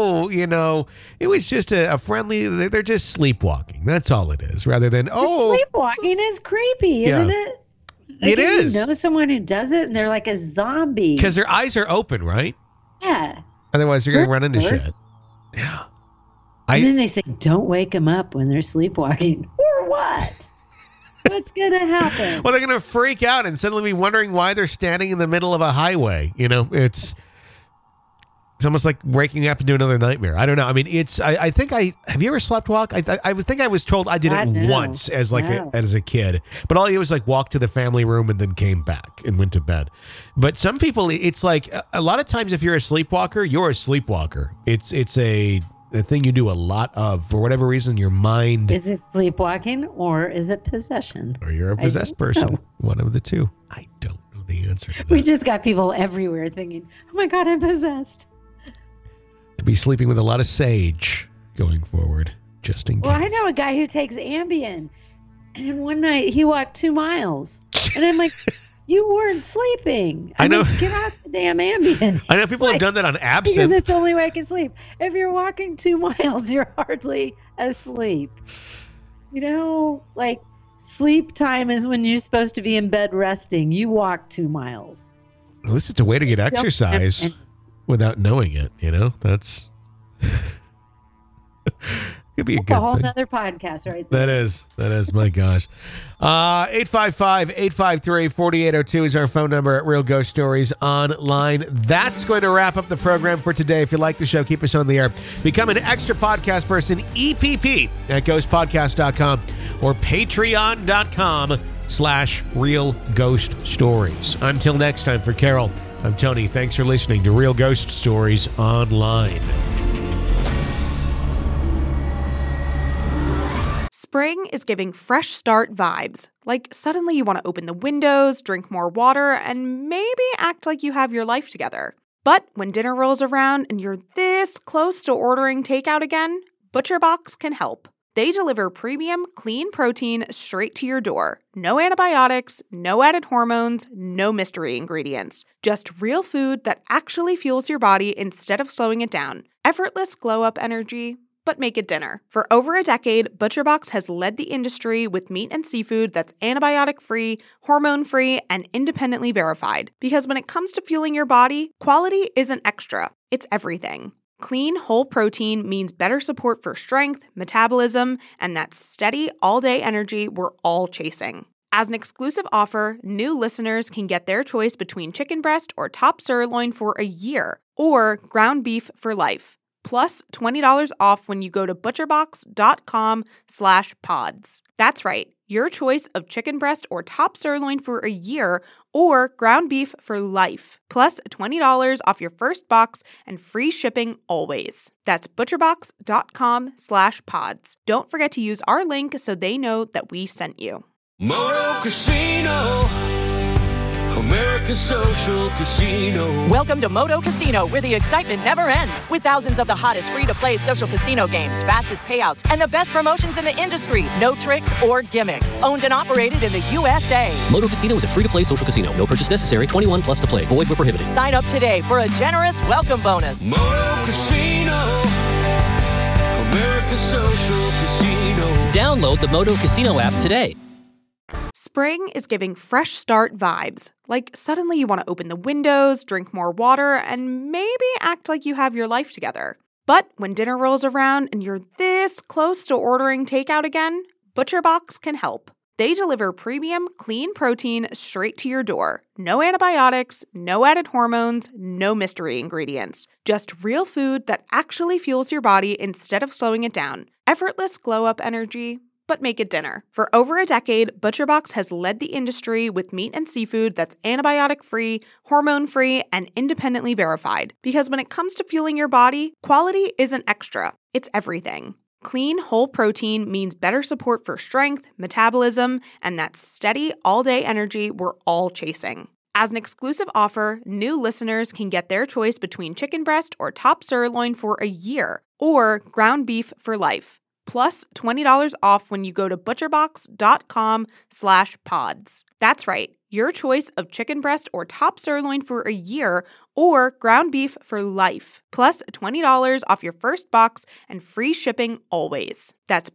it was just a friendly, they're just sleepwalking. That's all it is, rather than, sleepwalking is creepy, isn't it? It is. You know someone who does it, and they're like a zombie. Because their eyes are open, right? Yeah. Otherwise, you're going to run into shit. Yeah. And then they say, don't wake them up when they're sleepwalking. Or what? What's going to happen? Well, they're going to freak out and suddenly be wondering why they're standing in the middle of a highway. It's almost like waking up into another nightmare. I don't know. I mean, I think have you ever sleptwalk? I would think I was told I did it once as a kid, but all I did was walk to the family room and then came back and went to bed. But some people, it's like a lot of times if you're a sleepwalker, you're a sleepwalker. It's a thing you do a lot of for whatever reason. Your mind, is it sleepwalking or is it possession? Or you're a possessed person. One of the two. I don't know the answer to that. We just got people everywhere thinking, oh my God, I'm possessed. I'd be sleeping with a lot of sage going forward, just in case. Well, I know a guy who takes Ambien, and one night he walked 2 miles, and I'm like, you weren't sleeping. I know. Get off the damn Ambien. I know people have done that on absinthe. Because it's the only way I can sleep. If you're walking 2 miles, you're hardly asleep. Sleep time is when you're supposed to be in bed resting. You walk 2 miles. At least it's a way to get exercise without knowing it. That's could be a good whole thing. Another podcast right there. That is my gosh. 855-853-4802 is our phone number at Real Ghost Stories Online. That's going to wrap up the program for today. If you like the show, keep us on the air. Become an extra podcast person, EPP, at ghostpodcast.com or patreon.com/Real Ghost Stories. Until next time, for Carol, I'm Tony. Thanks for listening to Real Ghost Stories Online. Spring is giving fresh start vibes. Suddenly you want to open the windows, drink more water, and maybe act like you have your life together. But when dinner rolls around and you're this close to ordering takeout again, ButcherBox can help. They deliver premium, clean protein straight to your door. No antibiotics, no added hormones, no mystery ingredients. Just real food that actually fuels your body instead of slowing it down. Effortless glow-up energy, but make it dinner. For over a decade, ButcherBox has led the industry with meat and seafood that's antibiotic-free, hormone-free, and independently verified. Because when it comes to fueling your body, quality isn't extra, it's everything. Clean, whole protein means better support for strength, metabolism, and that steady, all-day energy we're all chasing. As an exclusive offer, new listeners can get their choice between chicken breast or top sirloin for a year, or ground beef for life. Plus $20 off when you go to butcherbox.com/pods. That's right, your choice of chicken breast or top sirloin for a year or ground beef for life. Plus $20 off your first box and free shipping always. That's butcherbox.com/pods. Don't forget to use our link so they know that we sent you. Moto Casino, America's Social Casino. Welcome to Moto Casino, where the excitement never ends. With thousands of the hottest free-to-play social casino games, fastest payouts, and the best promotions in the industry. No tricks or gimmicks. Owned and operated in the USA. Moto Casino is a free-to-play social casino. No purchase necessary. 21 plus to play. Void where prohibited. Sign up today for a generous welcome bonus. Moto Casino. America's Social Casino. Download the Moto Casino app today. Spring is giving fresh start vibes. Like suddenly you want to open the windows, drink more water, and maybe act like you have your life together. But when dinner rolls around and you're this close to ordering takeout again, ButcherBox can help. They deliver premium, clean protein straight to your door. No antibiotics, no added hormones, no mystery ingredients. Just real food that actually fuels your body instead of slowing it down. Effortless glow-up energy, but make it dinner. For over a decade, ButcherBox has led the industry with meat and seafood that's antibiotic-free, hormone-free, and independently verified. Because when it comes to fueling your body, quality isn't extra, it's everything. Clean, whole protein means better support for strength, metabolism, and that steady, all-day energy we're all chasing. As an exclusive offer, new listeners can get their choice between chicken breast or top sirloin for a year, or ground beef for life. Plus $20 off when you go to butcherbox.com/pods. That's right, your choice of chicken breast or top sirloin for a year or ground beef for life. Plus $20 off your first box and free shipping always. That's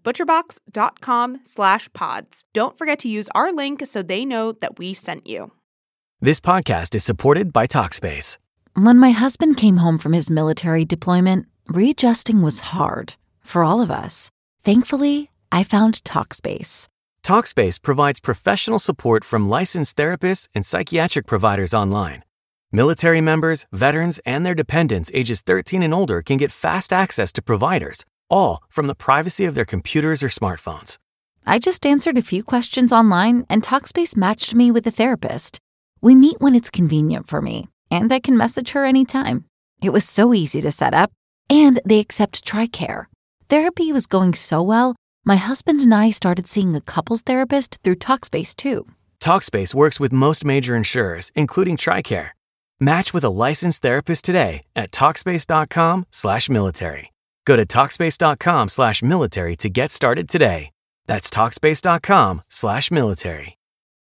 butcherbox.com/pods. Don't forget to use our link so they know that we sent you. This podcast is supported by Talkspace. When my husband came home from his military deployment, readjusting was hard for all of us. Thankfully, I found Talkspace. Talkspace provides professional support from licensed therapists and psychiatric providers online. Military members, veterans, and their dependents ages 13 and older can get fast access to providers, all from the privacy of their computers or smartphones. I just answered a few questions online, and Talkspace matched me with a therapist. We meet when it's convenient for me, and I can message her anytime. It was so easy to set up, and they accept TRICARE. Therapy was going so well, my husband and I started seeing a couples therapist through Talkspace too. Talkspace works with most major insurers, including TRICARE. Match with a licensed therapist today at Talkspace.com/military. Go to Talkspace.com/military to get started today. That's Talkspace.com/military.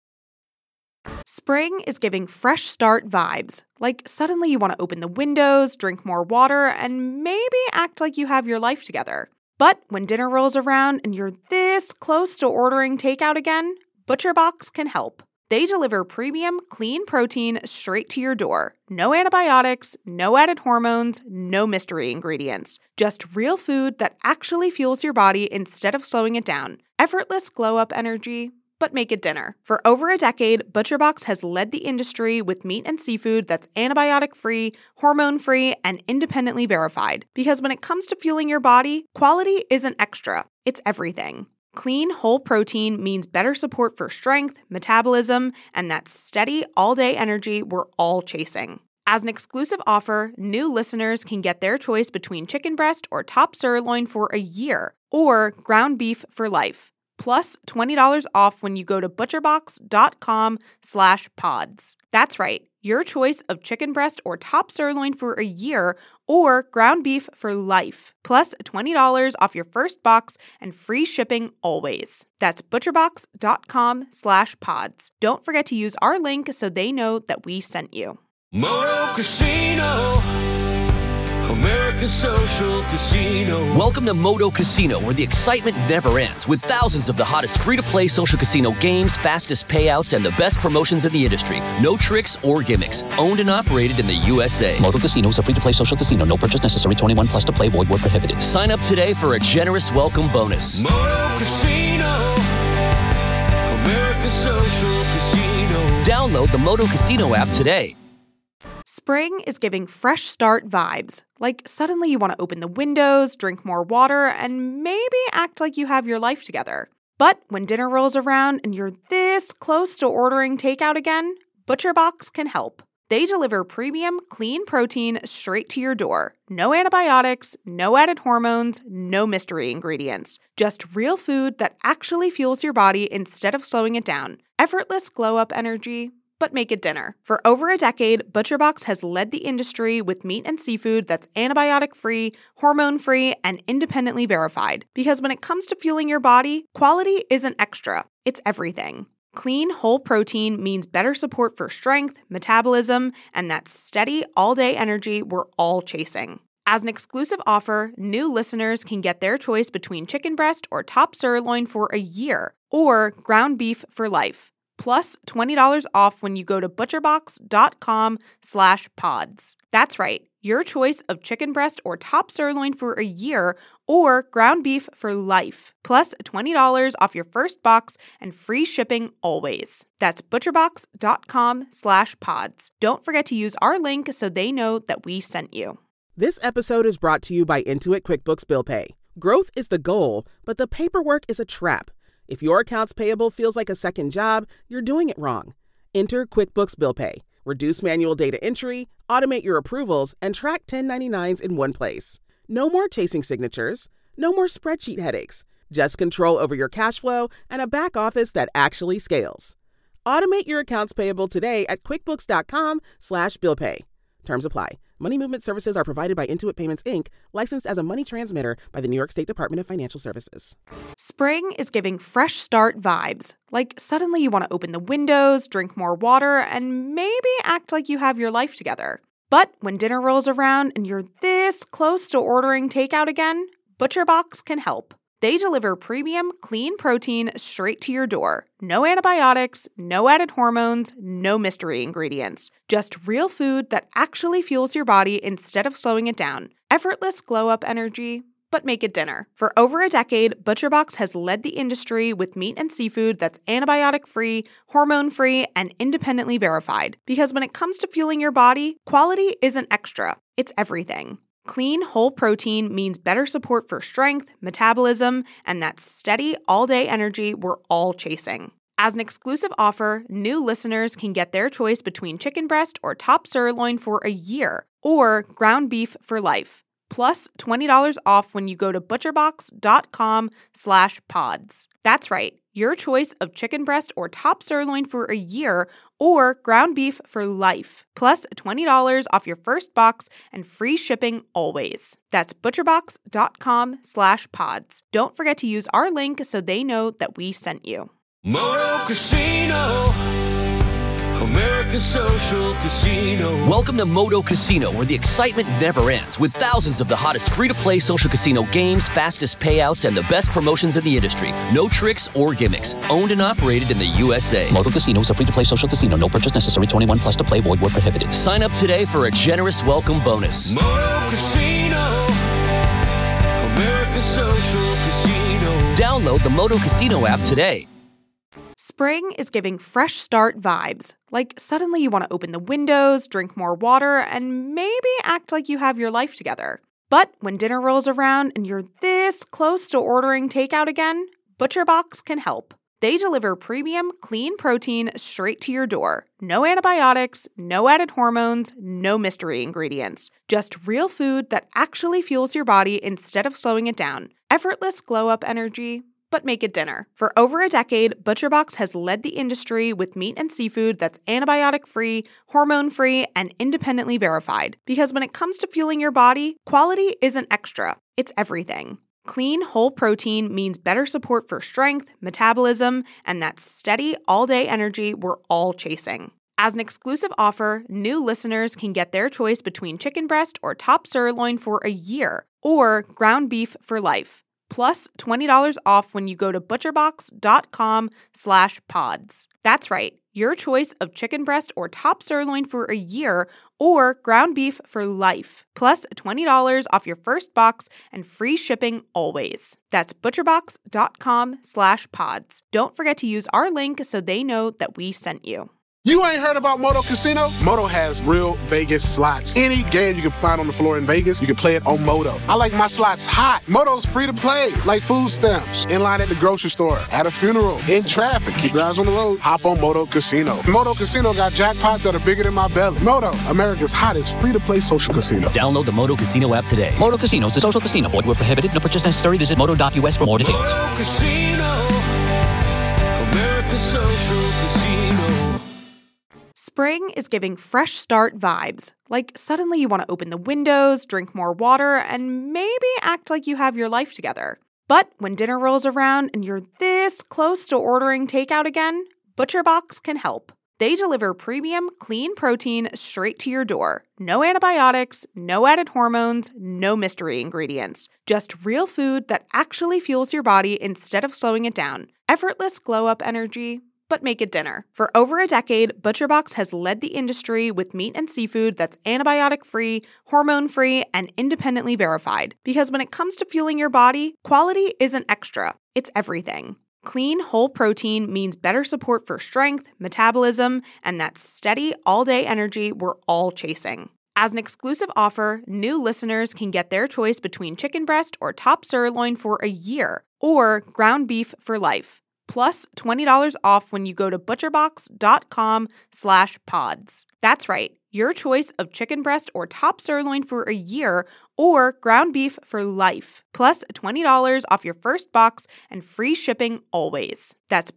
Spring is giving fresh start vibes. Like suddenly you want to open the windows, drink more water, and maybe act like you have your life together. But when dinner rolls around and you're this close to ordering takeout again, ButcherBox can help. They deliver premium, clean protein straight to your door. No antibiotics, no added hormones, no mystery ingredients. Just real food that actually fuels your body instead of slowing it down. Effortless glow-up energy, but make it dinner. For over a decade, ButcherBox has led the industry with meat and seafood that's antibiotic-free, hormone-free, and independently verified. Because when it comes to fueling your body, quality isn't extra, it's everything. Clean, whole protein means better support for strength, metabolism, and that steady, all-day energy we're all chasing. As an exclusive offer, new listeners can get their choice between chicken breast or top sirloin for a year, or ground beef for life. Plus $20 off when you go to butcherbox.com/pods. That's right, your choice of chicken breast or top sirloin for a year or ground beef for life. Plus $20 off your first box and free shipping always. That's butcherbox.com/pods. Don't forget to use our link so they know that we sent you. Moto Casino. America's Social Casino. Welcome to Moto Casino, where the excitement never ends, with thousands of the hottest free-to-play social casino games, fastest payouts, and the best promotions in the industry. No tricks or gimmicks. Owned and operated in the USA. Moto Casino is a free-to-play social casino. No purchase necessary. 21 plus to play. Void where prohibited. Sign up today for a generous welcome bonus. Moto Casino. America's Social Casino. Download the Moto Casino app today. Spring is giving fresh start vibes. Like suddenly you want to open the windows, drink more water, and maybe act like you have your life together. But when dinner rolls around and you're this close to ordering takeout again, ButcherBox can help. They deliver premium, clean protein straight to your door. No antibiotics, no added hormones, no mystery ingredients. Just real food that actually fuels your body instead of slowing it down. Effortless glow-up energy, but make it dinner. For over a decade, ButcherBox has led the industry with meat and seafood that's antibiotic-free, hormone-free, and independently verified. Because when it comes to fueling your body, quality isn't extra, it's everything. Clean, whole protein means better support for strength, metabolism, and that steady, all-day energy we're all chasing. As an exclusive offer, new listeners can get their choice between chicken breast or top sirloin for a year, or ground beef for life. Plus $20 off when you go to butcherbox.com/pods. That's right, your choice of chicken breast or top sirloin for a year or ground beef for life. Plus $20 off your first box and free shipping always. That's butcherbox.com/pods. Don't forget to use our link so they know that we sent you. This episode is brought to you by Intuit QuickBooks Bill Pay. Growth is the goal, but the paperwork is a trap. If your accounts payable feels like a second job, you're doing it wrong. Enter QuickBooks Bill Pay. Reduce manual data entry, automate your approvals, and track 1099s in one place. No more chasing signatures. No more spreadsheet headaches. Just control over your cash flow and a back office that actually scales. Automate your accounts payable today at QuickBooks.com/BillPay. Terms apply. Money movement services are provided by Intuit Payments, Inc., licensed as a money transmitter by the New York State Department of Financial Services. Spring is giving fresh start vibes. Like suddenly you want to open the windows, drink more water, and maybe act like you have your life together. But when dinner rolls around and you're this close to ordering takeout again, ButcherBox can help. They deliver premium, clean protein straight to your door. No antibiotics, no added hormones, no mystery ingredients. Just real food that actually fuels your body instead of slowing it down. Effortless glow-up energy, but make it dinner. For over a decade, ButcherBox has led the industry with meat and seafood that's antibiotic-free, hormone-free, and independently verified. Because when it comes to fueling your body, quality isn't extra, it's everything. Clean, whole protein means better support for strength, metabolism, and that steady, all-day energy we're all chasing. As an exclusive offer, new listeners can get their choice between chicken breast or top sirloin for a year, or ground beef for life. Plus $20 off when you go to butcherbox.com/pods. That's right, your choice of chicken breast or top sirloin for a year or ground beef for life. Plus $20 off your first box and free shipping always. That's butcherbox.com/pods. Don't forget to use our link so they know that we sent you. Moto Casino, America's social casino. Welcome to Moto Casino, where the excitement never ends, with thousands of the hottest free-to-play social casino games, fastest payouts, and the best promotions in the industry. No tricks or gimmicks. Owned and operated in the USA. Moto Casino is a free-to-play social casino. No purchase necessary. 21 plus to play. Void where prohibited. Sign up today for a generous welcome bonus. Moto Casino, America's social casino. Download the Moto Casino app today. Spring is giving fresh start vibes. Like suddenly you want to open the windows, drink more water, and maybe act like you have your life together. But when dinner rolls around and you're this close to ordering takeout again, ButcherBox can help. They deliver premium, clean protein straight to your door. No antibiotics, no added hormones, no mystery ingredients. Just real food that actually fuels your body instead of slowing it down. Effortless glow-up energy, but make it dinner. For over a decade, ButcherBox has led the industry with meat and seafood that's antibiotic-free, hormone-free, and independently verified. Because when it comes to fueling your body, quality isn't extra, it's everything. Clean, whole protein means better support for strength, metabolism, and that steady, all-day energy we're all chasing. As an exclusive offer, new listeners can get their choice between chicken breast or top sirloin for a year, or ground beef for life. Plus $20 off when you go to butcherbox.com/pods. That's right, your choice of chicken breast or top sirloin for a year or ground beef for life. Plus $20 off your first box and free shipping always. That's butcherbox.com/pods. Don't forget to use our link so they know that we sent you. You ain't heard about Moto Casino? Moto has real Vegas slots. Any game you can find on the floor in Vegas, you can play it on Moto. I like my slots hot. Moto's free to play, like food stamps. In line at the grocery store, at a funeral, in traffic. Keep your eyes on the road. Hop on Moto Casino. Moto Casino got jackpots that are bigger than my belly. Moto, America's hottest free-to-play social casino. Download the Moto Casino app today. Moto Casino is a social casino. Void where prohibited. No purchase necessary. Visit moto.us for more details. Moto Casino, America's social casino. Spring is giving fresh start vibes. Like suddenly you want to open the windows, drink more water, and maybe act like you have your life together. But when dinner rolls around and you're this close to ordering takeout again, ButcherBox can help. They deliver premium, clean protein straight to your door. No antibiotics, no added hormones, no mystery ingredients. Just real food that actually fuels your body instead of slowing it down. Effortless glow-up energy, but make it dinner. For over a decade, ButcherBox has led the industry with meat and seafood that's antibiotic-free, hormone-free, and independently verified. Because when it comes to fueling your body, quality isn't extra, it's everything. Clean, whole protein means better support for strength, metabolism, and that steady, all-day energy we're all chasing. As an exclusive offer, new listeners can get their choice between chicken breast or top sirloin for a year, or ground beef for life. Plus $20 off when you go to butcherbox.com/pods. That's right, your choice of chicken breast or top sirloin for a year or ground beef for life. Plus $20 off your first box and free shipping always. That's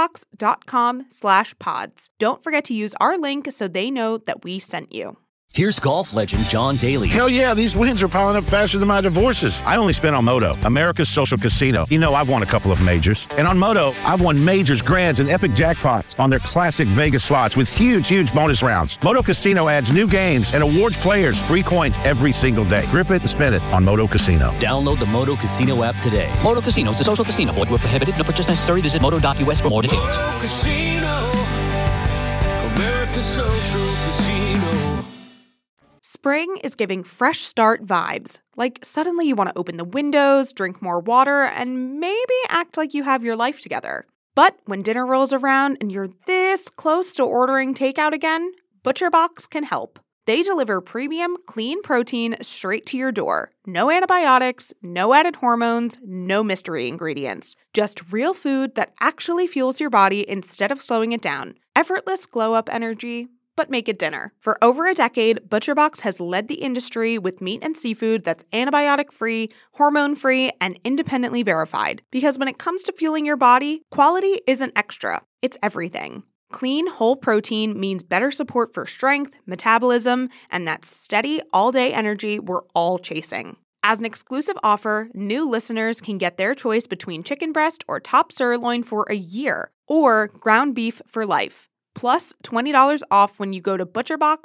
butcherbox.com/pods. Don't forget to use our link so they know that we sent you. Here's golf legend John Daly. Hell yeah, these wins are piling up faster than my divorces. I only spent on Moto, America's social casino. You know I've won a couple of majors. And on Moto, I've won majors, grands, and epic jackpots on their classic Vegas slots with huge bonus rounds. Moto Casino adds new games and awards players free coins every single day. Grip it and spin it on Moto Casino. Download the Moto Casino app today. Moto Casino is a social casino. Void where prohibited. No purchase necessary. Visit moto.us for more details. Moto Casino, America's social casino. Spring is giving fresh start vibes. Like suddenly you want to open the windows, drink more water, and maybe act like you have your life together. But when dinner rolls around and you're this close to ordering takeout again, ButcherBox can help. They deliver premium, clean protein straight to your door. No antibiotics, no added hormones, no mystery ingredients. Just real food that actually fuels your body instead of slowing it down. Effortless glow-up energy, but make it dinner. For over a decade, ButcherBox has led the industry with meat and seafood that's antibiotic-free, hormone-free, and independently verified. Because when it comes to fueling your body, quality isn't extra, it's everything. Clean, whole protein means better support for strength, metabolism, and that steady, all-day energy we're all chasing. As an exclusive offer, new listeners can get their choice between chicken breast or top sirloin for a year, or ground beef for life. Plus $20 off when you go to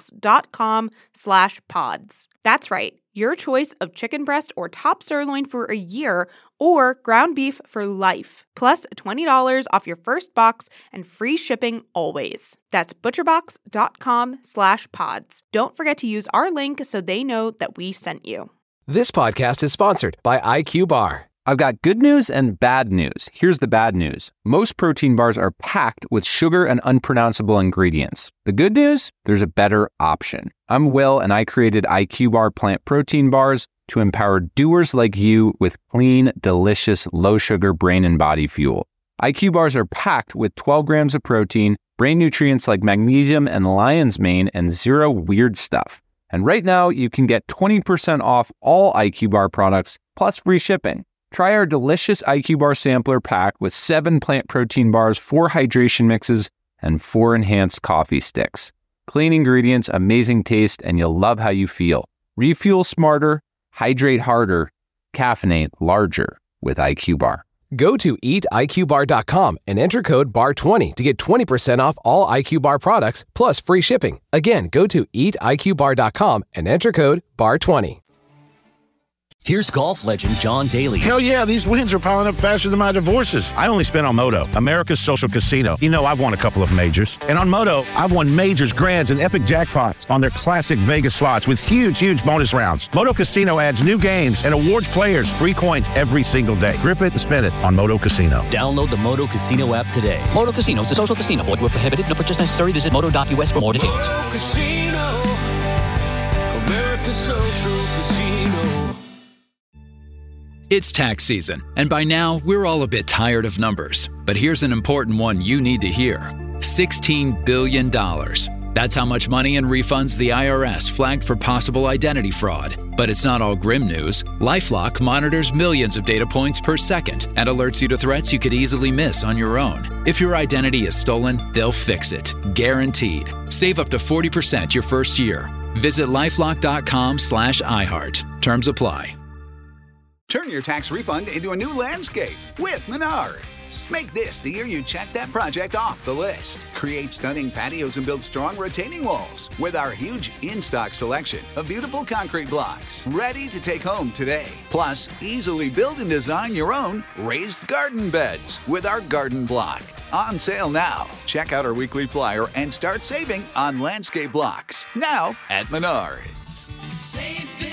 butcherbox.com/pods. That's right, your choice of chicken breast or top sirloin for a year or ground beef for life. Plus $20 off your first box and free shipping always. That's butcherbox.com/pods. Don't forget to use our link so they know that we sent you. This podcast is sponsored by IQ Bar. I've got good news and bad news. Here's the bad news. Most protein bars are packed with sugar and unpronounceable ingredients. The good news? There's a better option. I'm Will, and I created IQ Bar plant protein bars to empower doers like you with clean, delicious, low-sugar brain and body fuel. IQ Bars are packed with 12 grams of protein, brain nutrients like magnesium and lion's mane, and zero weird stuff. And right now, you can get 20% off all IQ Bar products, plus free shipping. Try our delicious IQ Bar sampler pack with 7 plant protein bars, 4 hydration mixes, and 4 enhanced coffee sticks. Clean ingredients, amazing taste, and you'll love how you feel. Refuel smarter, hydrate harder, caffeinate larger with IQ Bar. Go to eatiqbar.com and enter code BAR20 to get 20% off all IQ Bar products plus free shipping. Again, go to eatiqbar.com and enter code BAR20. Here's golf legend John Daly. Hell yeah, these wins are piling up faster than my divorces. I only spent on Moto, America's social casino. You know I've won a couple of majors. And on Moto, I've won majors, grands, and epic jackpots on their classic Vegas slots with huge bonus rounds. Moto Casino adds new games and awards players free coins every single day. Grip it and spin it on Moto Casino. Download the Moto Casino app today. Moto Casino is a social casino. Void where prohibited. No purchase necessary. Visit moto.us for more details. Moto Casino, America's social casino. It's tax season, and by now, we're all a bit tired of numbers. But here's an important one you need to hear. $16 billion. That's how much money and refunds the IRS flagged for possible identity fraud. But it's not all grim news. LifeLock monitors millions of data points per second and alerts you to threats you could easily miss on your own. If your identity is stolen, they'll fix it. Guaranteed. Save up to 40% your first year. Visit lifelock.com/iHeart. Terms apply. Turn your tax refund into a new landscape with Menards. Make this the year you check that project off the list. Create stunning patios and build strong retaining walls with our huge in-stock selection of beautiful concrete blocks ready to take home today. Plus, easily build and design your own raised garden beds with our garden block. On sale now. Check out our weekly flyer and start saving on landscape blocks now at Menards. Save big